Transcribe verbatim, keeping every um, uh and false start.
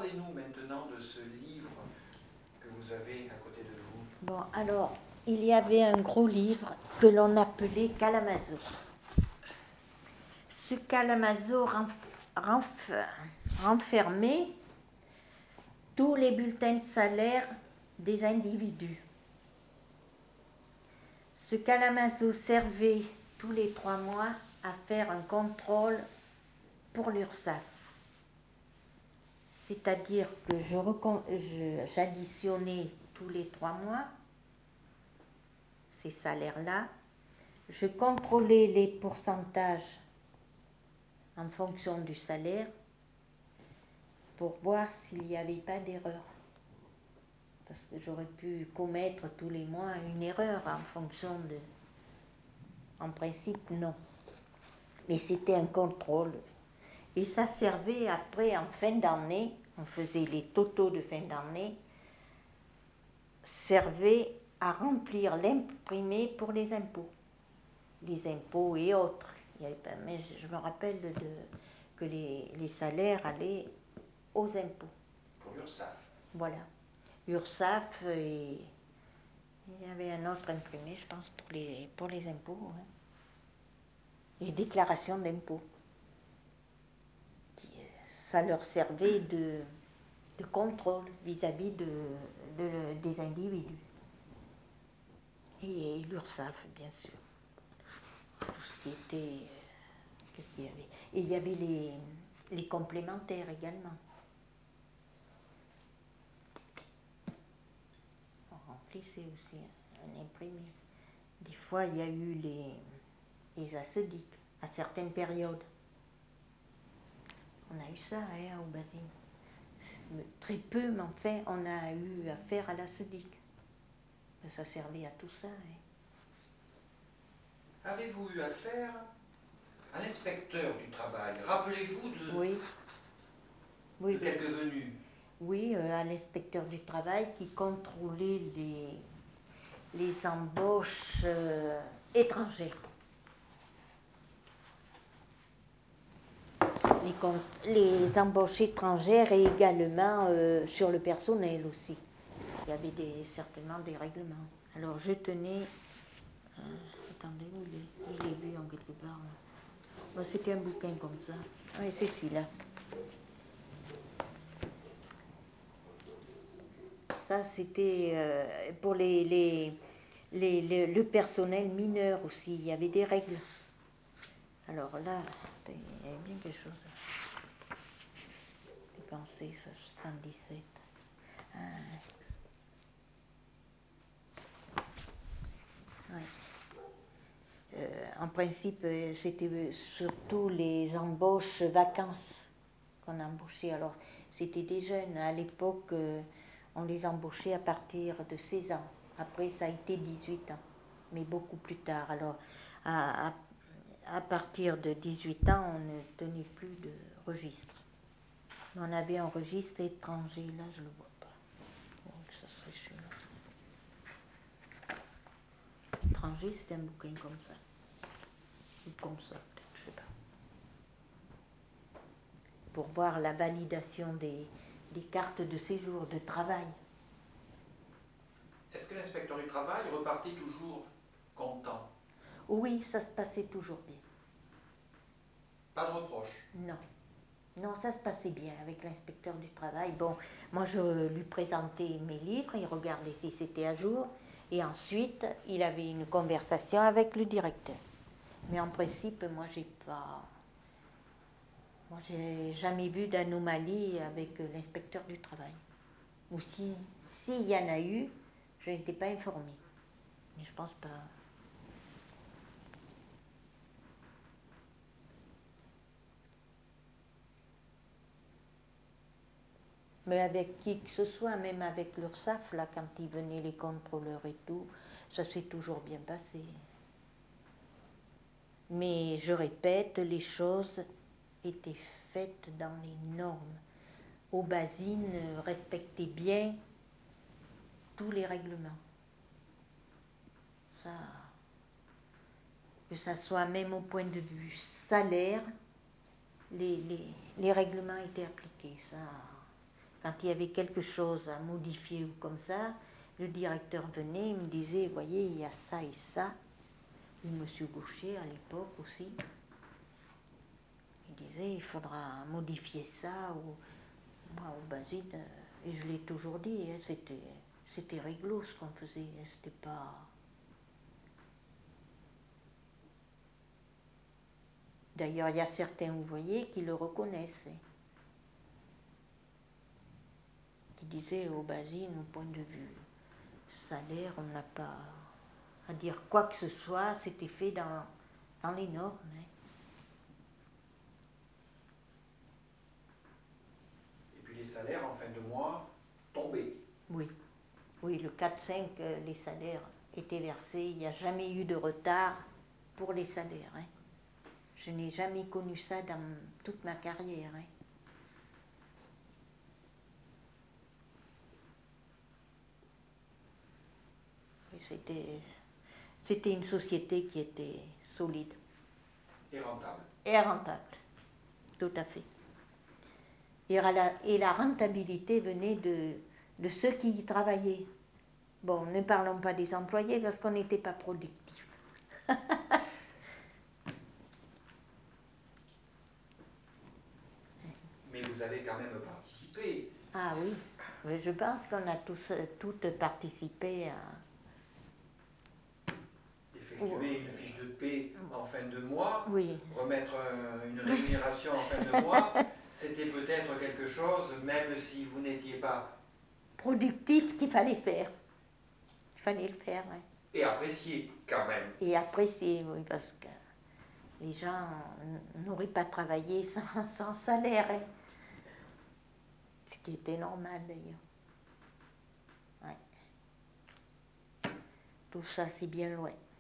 Parlez-nous maintenant de ce livre que vous avez à côté de vous. Bon, alors, il y avait un gros livre que l'on appelait Kalamazoo. Ce Kalamazoo renf- renf- renfermait tous les bulletins de salaire des individus. Ce Kalamazoo servait tous les trois mois à faire un contrôle pour l'URSSAF. C'est-à-dire que je, recon- je- j'additionnais tous les trois mois ces salaires-là, je contrôlais les pourcentages en fonction du salaire pour voir s'il n'y avait pas d'erreur. Parce que j'aurais pu commettre tous les mois une erreur en fonction de... En principe, non. Mais c'était un contrôle. Et ça servait après, en fin d'année, on faisait les totaux de fin d'année, servait à remplir l'imprimé pour les impôts. Les impôts et autres. Il y avait pas, mais je me rappelle de, que les, les salaires allaient aux impôts. Pour l'URSSAF. Voilà. URSSAF et il y avait un autre imprimé, je pense, pour les, pour les impôts. Hein. Les déclarations d'impôts. Ça leur servait de, de contrôle vis-à-vis de, de, des individus. Et, et l'URSSAF, bien sûr. Tout ce qui était... Qu'est-ce qu'il y avait? Et il y avait les, les complémentaires également. On remplissait aussi un imprimé. Des fois, il y a eu les, les ascédiques à certaines périodes. On a eu ça hein, au Basine. Très peu, mais enfin, on a eu affaire à l'ascédique. Ça servait à tout ça. Hein. Avez-vous eu affaire à l'inspecteur du travail? Rappelez-vous de, oui. Oui, de quelques venus. Oui, euh, à l'inspecteur du travail qui contrôlait les, les embauches euh, étrangères. Les, les embauches étrangères et également euh, sur le personnel aussi. Il y avait des, certainement des règlements. Alors je tenais... Euh, attendez, où il est? Je l'ai vu en quelque part. Bon, c'était un bouquin comme ça. Oui, c'est celui-là. Ça, c'était euh, pour les, les, les, les, le personnel mineur aussi. Il y avait des règles. Alors là, il y avait bien quelque chose. Quand c'est ça, soixante-dix-sept. Ah. Ouais. Euh, en principe, c'était surtout les embauches vacances qu'on embauchait. Alors, c'était des jeunes. À l'époque, euh, on les embauchait à partir de seize ans. Après, ça a été dix-huit ans, mais beaucoup plus tard. Alors, à, à, à partir de dix-huit ans, on ne tenait plus de registre. On avait un registre étranger, là, je ne le vois pas. Donc, ça serait celui-là. Étranger, c'est un bouquin comme ça. Ou comme ça, peut-être, je ne sais pas. Pour voir la validation des, des cartes de séjour, de travail. Est-ce que l'inspecteur du travail repartait toujours content? Oui, ça se passait toujours bien. Pas de reproche? Non. Non, ça se passait bien avec l'inspecteur du travail. Bon, moi, je lui présentais mes livres, il regardait si c'était à jour, et ensuite, il avait une conversation avec le directeur. Mais en principe, moi, j'ai pas... Moi, j'ai jamais vu d'anomalie avec l'inspecteur du travail. Ou si, s'il y en a eu, je n'étais pas informée. Mais je pense pas. Mais avec qui que ce soit, même avec l'URSSAF, là, quand ils venaient les contrôleurs et tout, ça s'est toujours bien passé. Mais je répète, les choses étaient faites dans les normes. Aubazine respectait bien tous les règlements. Ça, que ça soit même au point de vue salaire, les, les, les règlements étaient appliqués. Ça, Quand il y avait quelque chose à modifier ou comme ça, le directeur venait, il me disait, voyez, il y a ça et ça. Et monsieur Gaucher, à l'époque aussi, il disait, il faudra modifier ça. Ou, moi, au Basile, et je l'ai toujours dit, hein, c'était, c'était réglo ce qu'on faisait, hein, c'était pas... D'ailleurs, il y a certains ouvriers qui le reconnaissent. Hein. Qui disaient, au Basile, au point de vue salaire, on n'a pas à dire quoi que ce soit, c'était fait dans, dans les normes. Hein. Et puis les salaires en fin de mois tombaient. Oui, oui, le quatre cinq, euh, les salaires étaient versés. Il n'y a jamais eu de retard pour les salaires. Hein. Je n'ai jamais connu ça dans toute ma carrière. Hein. C'était, c'était une société qui était solide. Et rentable. Et rentable, tout à fait. Et la, et la rentabilité venait de, de ceux qui y travaillaient. Bon, ne parlons pas des employés parce qu'on n'était pas productifs. Mais vous avez quand même participé. Ah oui, mais je pense qu'on a tous, toutes participé à... Effectuer une fiche de paie en fin de mois, Oui. remettre euh, une rémunération en fin de mois, c'était peut-être quelque chose, même si vous n'étiez pas... productif qu'il fallait faire. Il fallait le faire, oui. Et apprécié, quand même. Et apprécié, oui, parce que les gens n'auraient pas travaillé sans, sans salaire. Hein. Ce qui était normal, d'ailleurs. Ouais. Tout ça, c'est bien loin.